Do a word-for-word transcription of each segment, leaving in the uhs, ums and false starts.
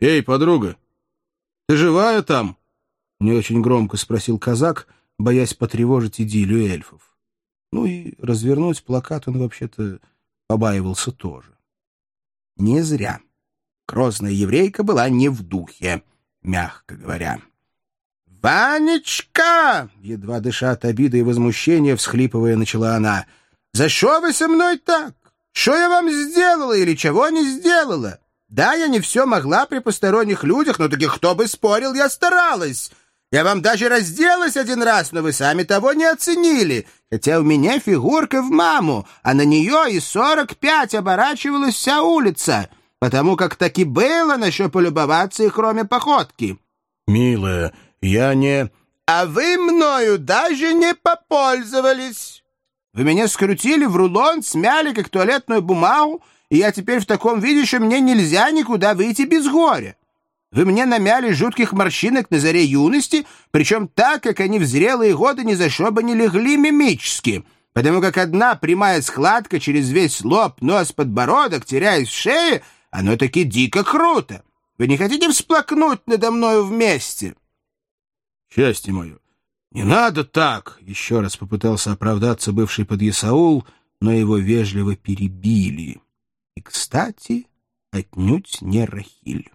«Эй, подруга, ты живая там?» — не очень громко спросил казак, боясь потревожить идиллию эльфов. Ну и развернуть плакат он вообще-то побаивался тоже. Не зря. Грозная еврейка была не в духе, мягко говоря. «Ванечка!» — едва дыша от обиды и возмущения, всхлипывая, начала она. «За що ви со мной так? Что я вам сделала или чего не сделала? Да, я не все могла при посторонних людях, но таки кто бы спорил, я старалась. Я вам даже разделась один раз, но вы сами того не оценили. Хотя у меня фигурка в маму, а на нее и сорок пять оборачивалась вся улица, потому как таки было на что полюбоваться и кроме походки». «Милая, я не...» «А вы мною даже не попользовались. Вы меня скрутили в рулон, смяли, как туалетную бумагу, и я теперь в таком виде, что мне нельзя никуда выйти без горя. Вы мне намяли жутких морщинок на заре юности, причем так, как они в зрелые годы ни за что бы не легли мимически, потому как одна прямая складка через весь лоб, нос, подбородок, теряясь в шее, оно таки дико круто. Вы не хотите всплакнуть надо мною вместе?» «Счастье мое! Не надо так!» — еще раз попытался оправдаться бывший подъясаул, но его вежливо перебили. И, кстати, отнюдь не Рахиль.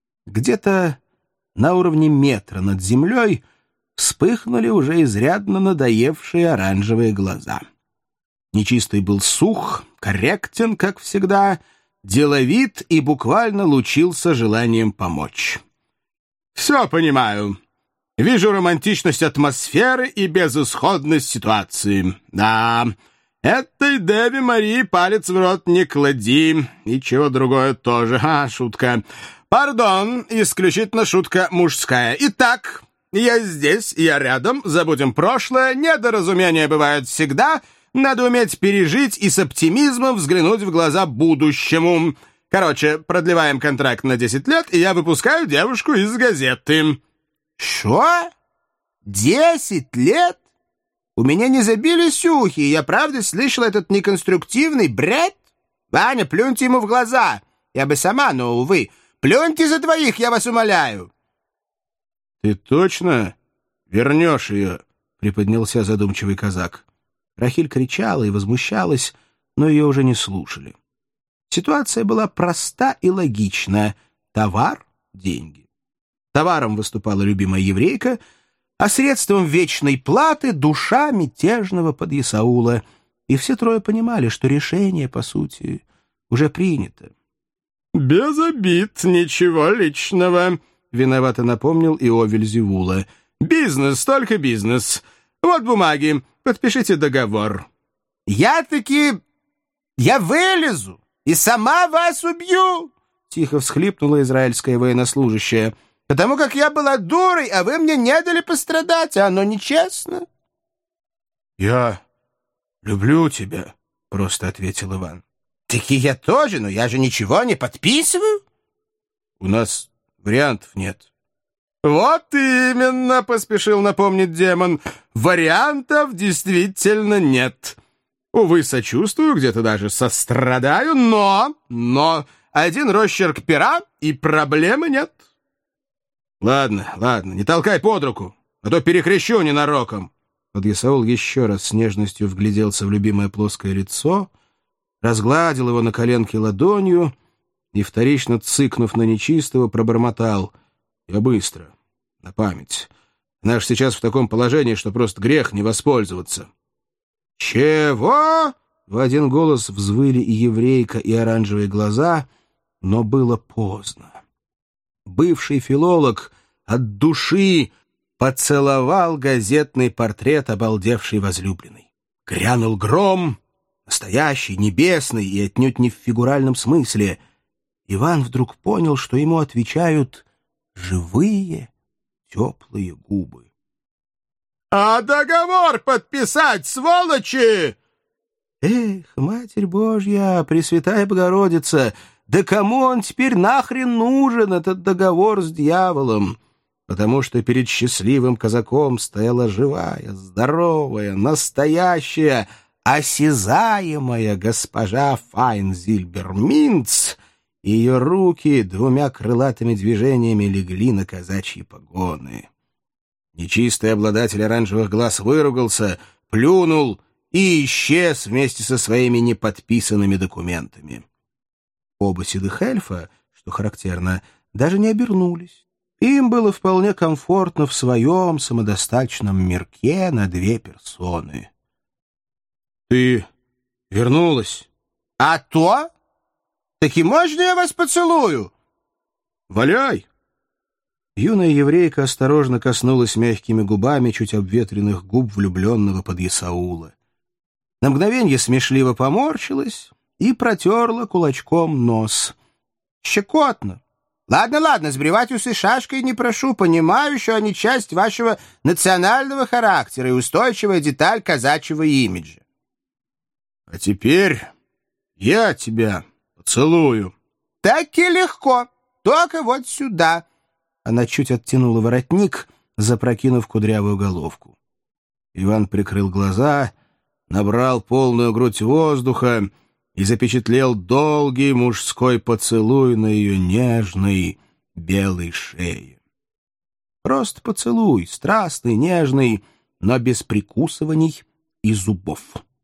Где-то на уровне метра над землей вспыхнули уже изрядно надоевшие оранжевые глаза. Нечистый был сух, корректен, как всегда, деловит и буквально лучился желанием помочь. «Все понимаю. Вижу романтичность атмосферы и безысходность ситуации. Да, этой Деве Марии палец в рот не клади. И чего другое тоже. А, шутка. Пардон, исключительно шутка мужская. Итак, я здесь, я рядом, забудем прошлое, недоразумения бывают всегда, надо уметь пережить и с оптимизмом взглянуть в глаза будущему. Короче, продлеваем контракт на десять лет, и я выпускаю девушку из газеты». «Шо? Десять лет? У меня не забились ухи, и я правда слышал этот неконструктивный бред? Ваня, плюньте ему в глаза. Я бы сама, но, увы. Плюньте за двоих, я вас умоляю». «Ты точно вернешь ее?» — приподнялся задумчивый казак. Рахиль кричала и возмущалась, но ее уже не слушали. Ситуация была проста и логична. Товар — деньги. Товаром выступала любимая еврейка, а средством вечной платы — душа мятежного подъясаула. И все трое понимали, что решение, по сути, уже принято. «Без обид, ничего личного», — виновато напомнил Иовель Зевула. «Бизнес, только бизнес. Вот бумаги, подпишите договор». «Я-таки... я вылезу и сама вас убью!» — тихо всхлипнула израильская военнослужащая. «Потому как я была дурой, а вы мне не дали пострадать, а оно нечестно». «Я люблю тебя», — просто ответил Иван. «Так и я тоже, но я же ничего не подписываю». «У нас вариантов нет». «Вот именно», — поспешил напомнить демон, — «вариантов действительно нет. Увы, сочувствую, где-то даже сострадаю, но, но один росчерк пера, и проблемы нет». «Ладно, ладно, не толкай под руку, а то перекрещу ненароком». Подъясаул еще раз с нежностью вгляделся в любимое плоское лицо, разгладил его на коленке ладонью и, вторично цыкнув на нечистого, пробормотал: «Я быстро, на память. Наш сейчас в таком положении, что просто грех не воспользоваться». «Чего?» — в один голос взвыли и еврейка, и оранжевые глаза, но было поздно. Бывший филолог от души поцеловал газетный портрет обалдевшей возлюбленной. Грянул гром, настоящий, небесный и отнюдь не в фигуральном смысле. Иван вдруг понял, что ему отвечают живые, теплые губы. «А договор подписать, сволочи!» Эх, Матерь Божья, Пресвятая Богородица, да кому он теперь нахрен нужен, этот договор с дьяволом? Потому что перед счастливым казаком стояла живая, здоровая, настоящая, осязаемая госпожа Файнзильберминц, и ее руки двумя крылатыми движениями легли на казачьи погоны. Нечистый обладатель оранжевых глаз выругался, плюнул и исчез вместе со своими неподписанными документами. Оба седых эльфа, что характерно, даже не обернулись. Им было вполне комфортно в своем самодостаточном мирке на две персоны. — Ты вернулась? — А то? Таки можно я вас поцелую? — Валяй! Юная еврейка осторожно коснулась мягкими губами чуть обветренных губ влюбленного подъясаула. На мгновенье смешливо поморщилась и протерла кулачком нос. Щекотно. Ладно, ладно, сбривать усы шашкой не прошу, понимаю, что они часть вашего национального характера и устойчивая деталь казачьего имиджа. — А теперь я тебя поцелую. — Так и легко, только вот сюда. Она чуть оттянула воротник, запрокинув кудрявую головку. Иван прикрыл глаза, набрал полную грудь воздуха и запечатлел долгий мужской поцелуй на ее нежной белой шее. Просто поцелуй, страстный, нежный, но без прикусываний и зубов.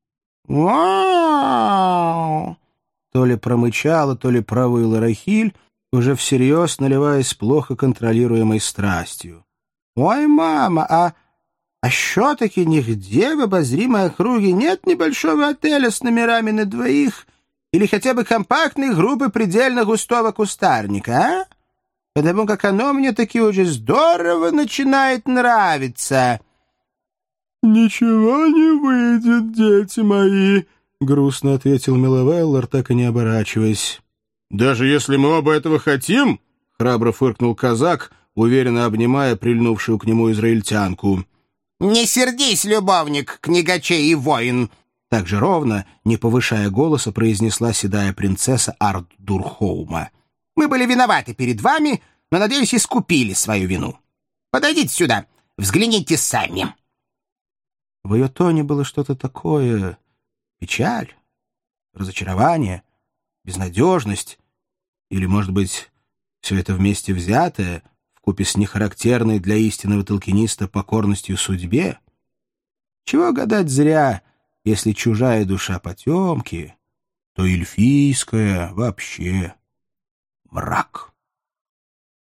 «Вау!» То ли промычала, то ли провыла Рахиль, уже всерьез наливаясь плохо контролируемой страстью. «Ой, мама, а, а що-таки нигде в обозримой округе нет небольшого отеля с номерами на двоих или хотя бы компактной группы предельно густого кустарника, а? Потому как оно мне таки уже здорово начинает нравиться». «Ничего не выйдет, дети мои», — грустно ответил Миловеллар, так и не оборачиваясь. «Даже если мы оба этого хотим?» — храбро фыркнул казак, уверенно обнимая прильнувшую к нему израильтянку. «Не сердись, любовник, книгачей и воин!» Так же ровно, не повышая голоса, произнесла седая принцесса Арт-Дурхоума. «Мы были виноваты перед вами, но, надеюсь, искупили свою вину. Подойдите сюда, взгляните сами». В ее тоне было что-то такое... печаль, разочарование, безнадежность, или, может быть, все это вместе взятое, вкупе с нехарактерной для истинного толкиниста покорностью судьбе? Чего гадать зря, если чужая душа потемки, то эльфийская вообще мрак.